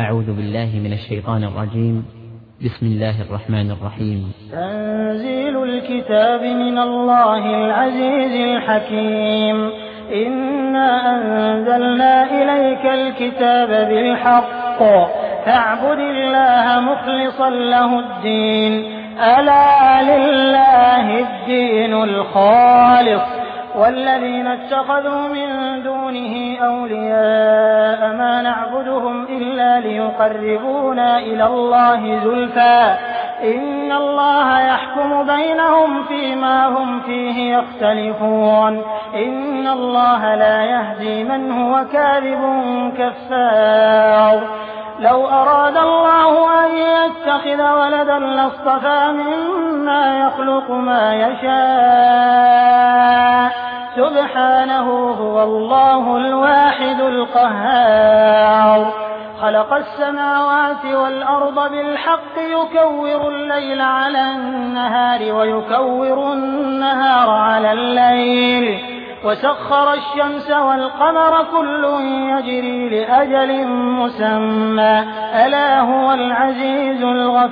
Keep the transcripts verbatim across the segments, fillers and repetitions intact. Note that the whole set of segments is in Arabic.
أعوذ بالله من الشيطان الرجيم. بسم الله الرحمن الرحيم. تنزيل الكتاب من الله العزيز الحكيم. إنا أنزلنا إليك الكتاب بالحق فاعبد الله مخلصا له الدين ألا لله الدين الخالص والذين اتخذوا من دونه أولياء ما نعبدهم إلا ليقربونا إلى الله زلفى إن الله يحكم بينهم فيما هم فيه يختلفون إن الله لا يهدي من هو كاذب كفار. لو أراد الله أن يتخذ ولدا لاصطفى مما يخلق ما يشاء سبحانه هو الله الواحد القهار. خلق السماوات والأرض بالحق يكور الليل على النهار ويكور النهار على الليل وسخر الشمس والقمر كل يجري لأجل مسمى ألا هو العزيز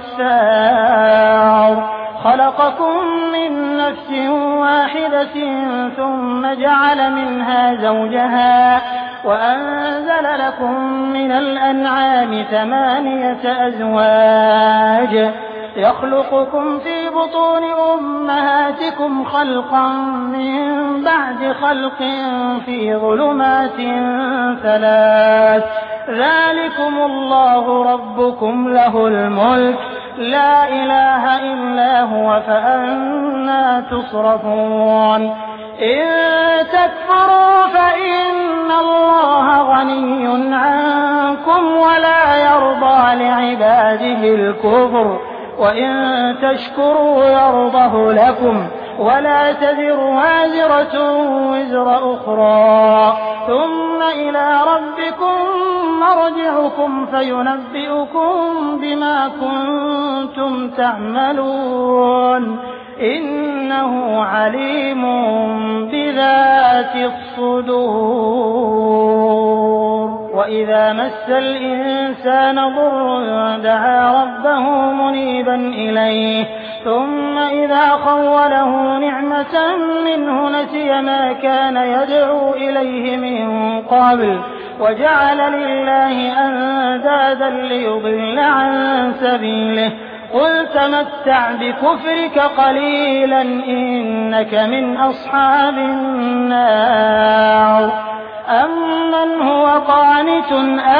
الغفار. خلقكم من نفس واحدة ثم جعل منها زوجها وأنزل لكم من الأنعام ثمانية أزواج يخلقكم في بطون أمهاتكم خلقا من بعد خلق في ظلمات ثلاث ذلكم الله ربكم له الملك لا إله إلا هو فأنى تصرفون. إن تكفروا فإن الله غني عنكم ولا يرضى لعباده الكفر وإن تشكروا يرضه لكم ولا تزر وازرة وزر أخرى ثم إلى ربكم مرجعكم فينبئكم بما كنتم تعملون إنه عليم بذات الصدور. وإذا مس الإنسان ضر دعا ربه منيبا إليه ثم إذا خوله نعمة منه نسي ما كان يدعو إليه من قبل وجعل لله أندادا ليضل عن سبيله قل تمتع بكفرك قليلا إنك من أصحاب النار. أمن هو قانت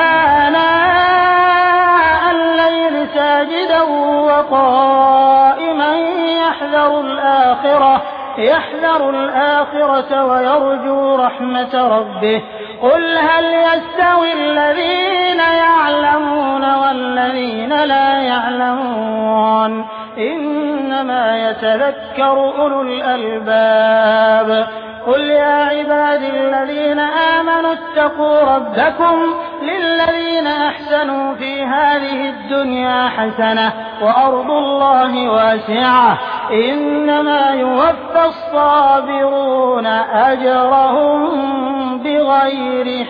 آناء الليل ساجدا وقائما يحذر الآخرة يحذر الآخرة ويرجو رحمة ربه قل هل يستوي الذين يعلمون والذين لا يعلمون إنما يتذكر أولو الألباب. قل يا عبادي الذين آمنوا اتقوا ربكم للذين أحسنوا في هذه الدنيا حسنة وأرض الله واسعة إنما يوفى الصابرون أجرهم بغير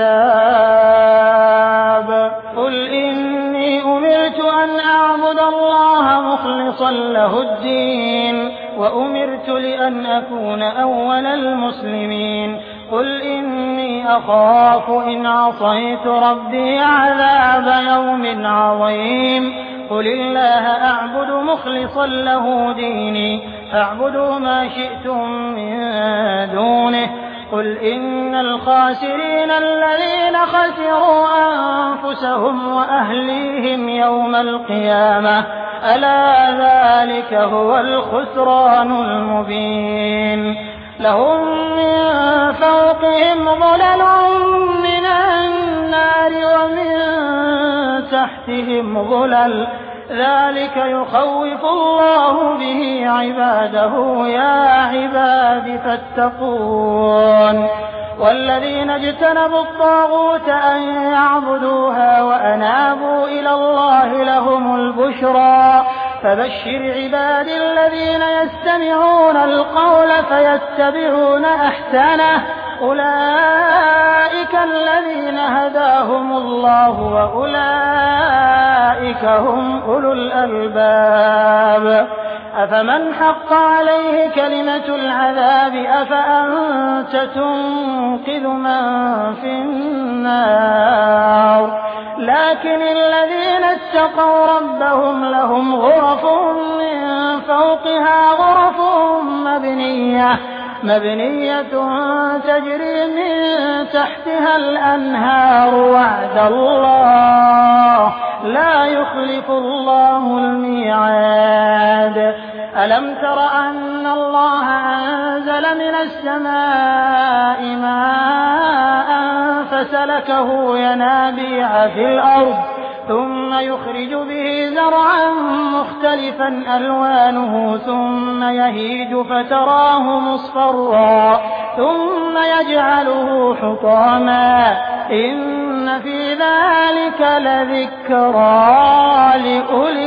حساب. قل إني أمرت أن أعبد الله مخلصا له الدين وأمرت لأن أكون أول المسلمين. قل إني أخاف إن عصيت ربي عذاب يوم عظيم. قل الله أعبد مخلصا له ديني فاعبدوا ما شئتم من دونه. قل إن الخاسرين الذين خسروا أنفسهم وأهليهم يوم القيامة ألا ذلك هو الخسران المبين. لهم من فوقهم ظلل من النار ومن تحتهم ظلل ذلك يخوف الله به عباده يا عباد فاتقون. والذين اجتنبوا الطاغوت أن يعبدوها وأنابوا إلى الله لهم البشرى فبشر عبادي الذين يستمعون القول فيتبعون أحسنه أولئك الذين هداهم الله وأولئك هم أولو الألباب أفمن حق عليه كلمة العذاب أفأنت تنقذ من في النار لكن الذين اتقوا ربهم لهم غرف من فوقها غرف مبنية مبنية تجري من تحتها الأنهار وعد الله لا يخلف الله الميعاد ألم تر أن الله أنزل من السماء ماء فسلكه ينابيع في الأرض ثم يخرج به زرعا مختلفا ألوانه ثم يهيج فتراه مصفرا ثم يجعله حطاما إن في ذلك لذكرى لأولي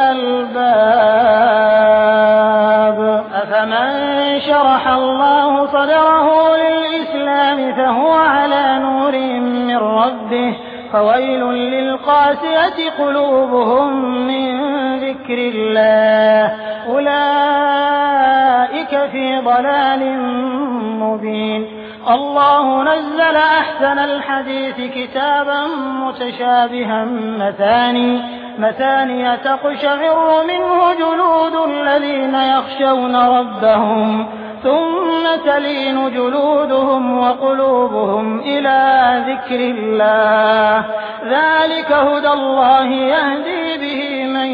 الألباب أفمن شرح الله صدره للإسلام فهو على نور من ربه فويل للقاسية قلوبهم من ذكر الله أولئك في ضلال مبين الله نزل أحسن الحديث كتابا متشابها مثاني مثاني تقشعر منه جلود الذين يخشون ربهم ثم تلين جلودهم وقلوبهم إلى ذكر الله ذلك هدى الله يهدي به من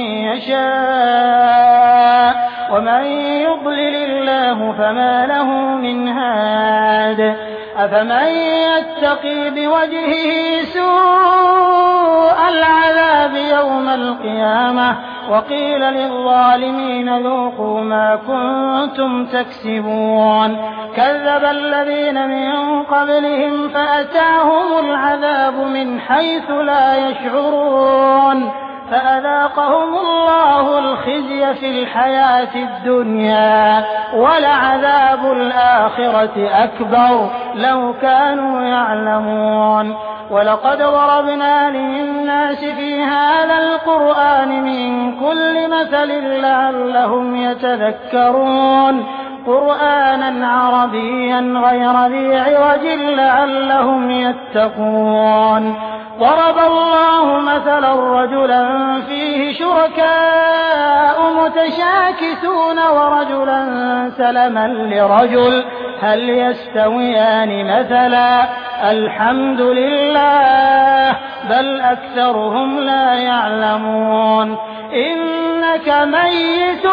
يشاء ومن يضلل الله فما له من هاد أفمن يتقي بوجهه سوء العذاب يوم القيامة وقيل للظالمين ذوقوا ما كنتم تكسبون كذب الذين من قبلهم فأتاهم العذاب من حيث لا يشعرون فأذاقهم الله الخزي في الحياة الدنيا ولعذاب الآخرة أكبر لو كانوا يعلمون ولقد ضربنا للناس في هذا القرآن من كل مثل لعلهم يتذكرون قرآنا عربيا غير ذي عوج لعلهم يتقون ضرب الله مثلا رجلا فيه شركاء متشاكسون ورجلا سلما لرجل هل يستويان مثلا الحمد لله بل أكثرهم لا يعلمون إنك ميت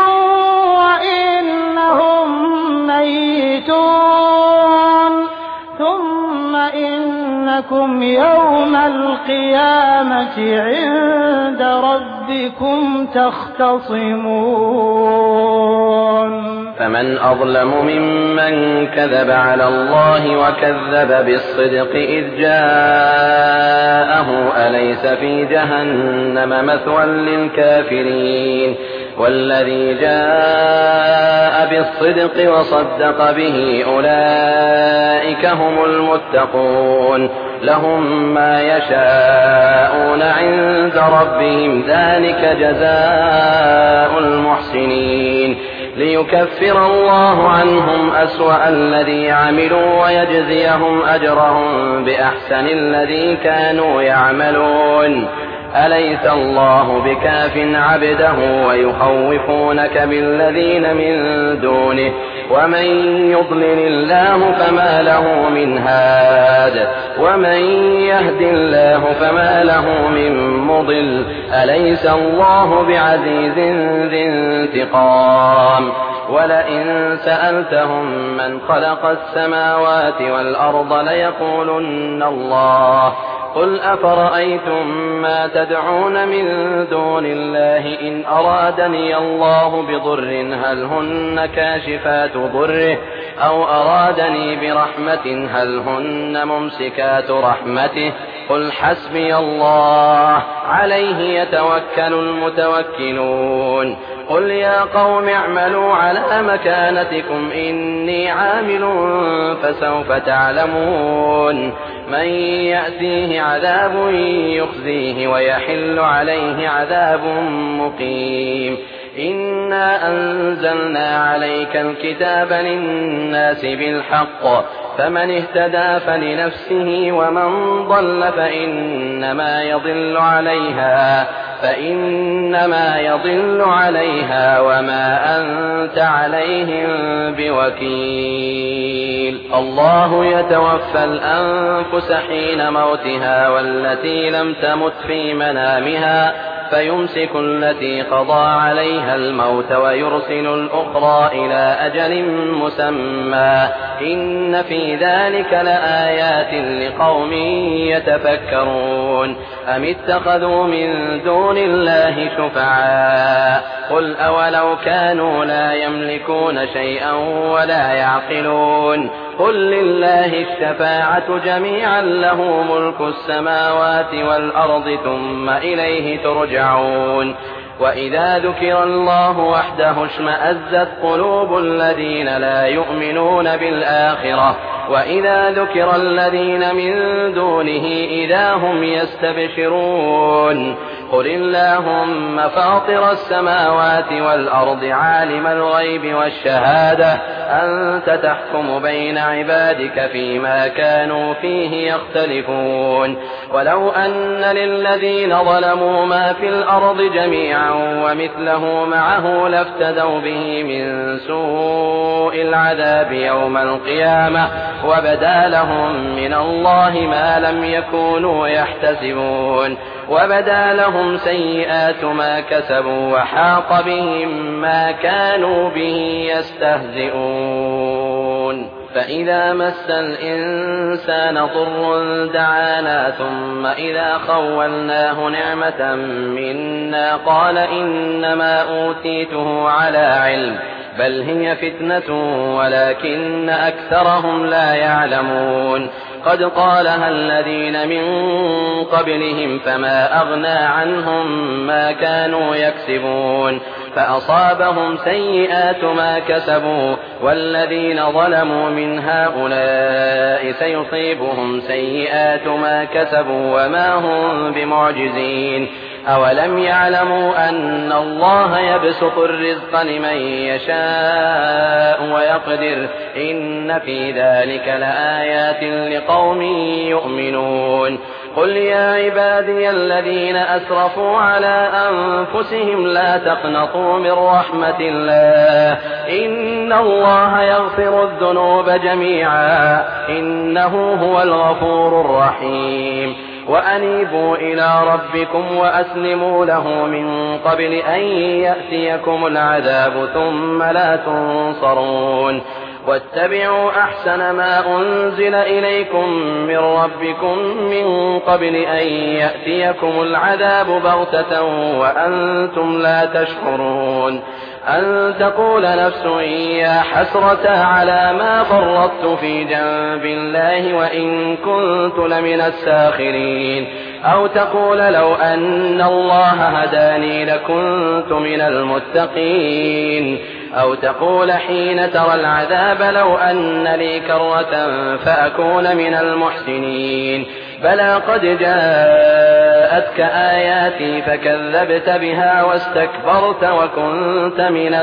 وإنهم ميتون ثم إنكم يوم القيامة عند ربكم تختصمون فمن أظلم ممن كذب على الله وكذب بالصدق إذ جاءه أليس في جهنم مثوى للكافرين والذي جاء بالصدق وصدق به أولئك هم المتقون لهم ما يشاءون عند ربهم ذلك جزاء المحسنين ليكفر الله عنهم أسوأ الذي عملوا ويجزيهم أجرهم بأحسن الذي كانوا يعملون أليس الله بكاف عبده ويخوفونك بالذين من دونه ومن يضلل الله فما له من هاد ومن يهد الله فما له من مضل أليس الله بعزيز ذي انتقام ولئن سألتهم من خلق السماوات والأرض ليقولن الله قل أفرأيتم ما تدعون من دون الله إن أرادني الله بضر هل هن كاشفات ضره أو أرادني برحمة هل هن ممسكات رحمته قل حسبي الله عليه يتوكل المتوكلون قل يا قوم اعملوا على مكانتكم إني عامل فسوف تعلمون من يأتيه عذاب يخزيه ويحل عليه عذاب مقيم إنا أنزلنا عليك الكتاب للناس بالحق فمن اهتدى فلنفسه ومن ضل فإنما يضل عليها فإنما يضل عليها وما أنت عليهم بوكيل الله يتوفى الأنفس حين موتها والتي لم تمت في منامها فيمسك التي قضى عليها الموت ويرسل الأخرى إلى أجل مسمى إن في ذلك لآيات لقوم يتفكرون أم اتخذوا من دون الله شفعاء قل أولو كانوا لا يملكون شيئا ولا يعقلون قل لله الشفاعة جميعا له ملك السماوات والأرض ثم إليه ترجعون وإذا ذكر الله وحده اشمأزت قلوب الذين لا يؤمنون بالآخرة وإذا ذكر الذين من دونه إذا هم يستبشرون قل اللهم فاطر السماوات والأرض عالم الغيب والشهادة أنت تحكم بين عبادك فيما كانوا فيه يختلفون ولو أن للذين ظلموا ما في الأرض جميعا ومثله معه لافتدوا به من سوء العذاب يوم القيامة وبدا لهم من الله ما لم يكونوا يحتسبون وبدا لهم سيئات ما كسبوا وحاق بهم ما كانوا به يستهزئون فإذا مس الإنسان ضر دعانا ثم إذا خولناه نعمة منا قال إنما أوتيته على علم بل هي فتنة ولكن أكثرهم لا يعلمون قد قالها الذين من قبلهم فما أغنى عنهم ما كانوا يكسبون فأصابهم سيئات ما كسبوا والذين ظلموا من هؤلاء سيصيبهم سيئات ما كسبوا وما هم بمعجزين أولم يعلموا أن الله يبسط الرزق لمن يشاء ويقدر إن في ذلك لآيات لقوم يؤمنون قل يا عبادي الذين أسرفوا على أنفسهم لا تقنطوا من رحمة الله إن الله يغفر الذنوب جميعا إنه هو الغفور الرحيم وأنيبوا إلى ربكم وأسلموا له من قبل أن يأتيكم العذاب ثم لا تنصرون واتبعوا أحسن ما أنزل إليكم من ربكم من قبل أن يأتيكم العذاب بغتة وأنتم لا تشعرون أن تقول نفس يا حسرة على ما فرطت في جنب الله وإن كنت لمن الساخرين أو تقول لو أن الله هداني لكنت من المتقين أو تقول حين ترى العذاب لو أن لي كرة فأكون من المحسنين بلى قد جاءتك آياتي فكذبت بها واستكبرت وكنت من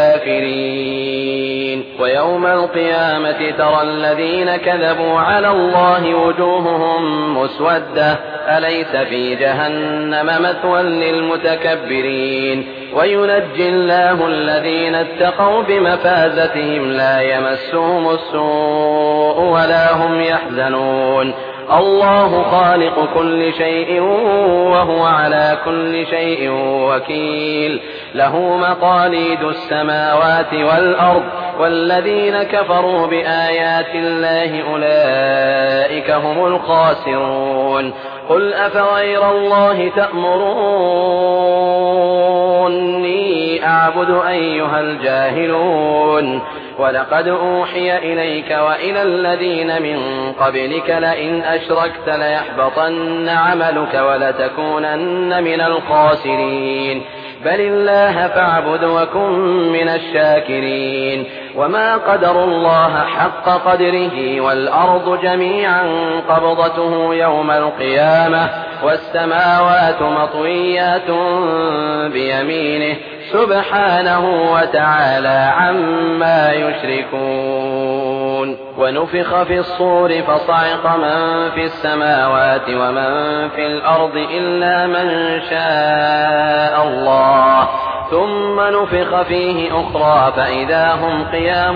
الكافرين ويوم القيامة ترى الذين كذبوا على الله وجوههم مسودة أليس في جهنم مثوى للمتكبرين وينجي الله الذين اتقوا بمفازتهم لا يمسهم السوء ولا هم يحزنون الله خالق كل شيء وهو على كل شيء وكيل له مقاليد السماوات والأرض والذين كفروا بآيات الله أولئك هم الخاسرون قل أفغير الله تأمروني أعبد أيها الجاهلون ولقد أوحي إليك وإلى الذين من قبلك لئن أشركت ليحبطن عملك ولتكونن من الخاسرين بل الله فاعبد وكن من الشاكرين وما قدروا الله حق قدره والأرض جميعا قبضته يوم القيامة والسماوات مطويات بيمينه سبحانه وتعالى عما يشركون ونفخ في الصور فصعق من في السماوات ومن في الأرض إلا من شاء الله ثم نفخ فيه أخرى فإذا هم قيام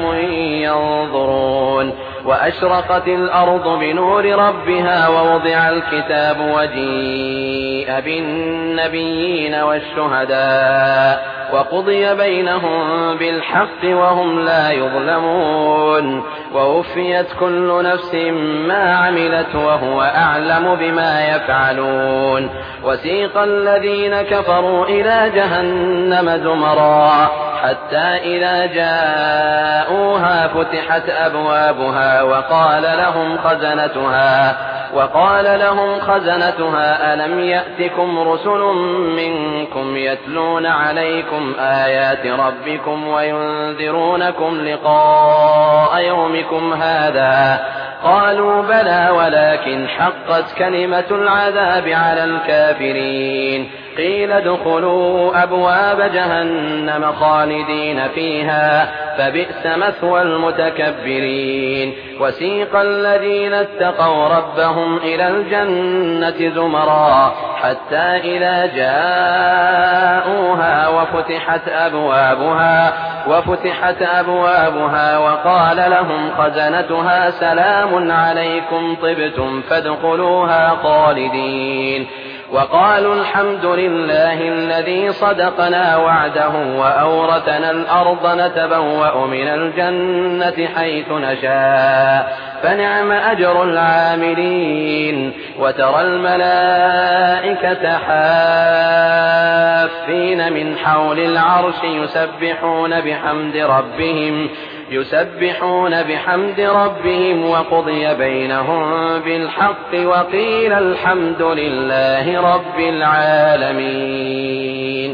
ينظرون وأشرقت الأرض بنور ربها ووضع الكتاب وجيء بالنبيين والشهداء وقضي بينهم بالحق وهم لا يظلمون ووفيت كل نفس ما عملت وهو أعلم بما يفعلون وسيق الذين كفروا إلى جهنم زمرا حتى إذا جاءوها فتحت أبوابها وقال لهم خزنتها وقال لهم خزنتها ألم يأتكم رسل منكم يتلون عليكم آيات ربكم وينذرونكم لقاء يومكم هذا قالوا بلى ولكن حقت كلمة العذاب على الكافرين قيل ادخلوا أبواب جهنم خالدين فيها فبئس مثوى المتكبرين وسيق الذين اتقوا ربهم إلى الجنة زمرا حتى إذا جاءوها وفتحت أبوابها وفتحت أبوابها وقال لهم خزنتها سلام عليكم طبتم فادخلوها خالدين وقالوا الحمد لله الذي صدقنا وعده وأورثنا الأرض نتبوأ من الجنة حيث نشاء فنعم أجر العاملين وترى الملائكة حافين من حول العرش يسبحون بحمد ربهم يسبحون بحمد ربهم وقضي بينهم بالحق وقيل الحمد لله رب العالمين.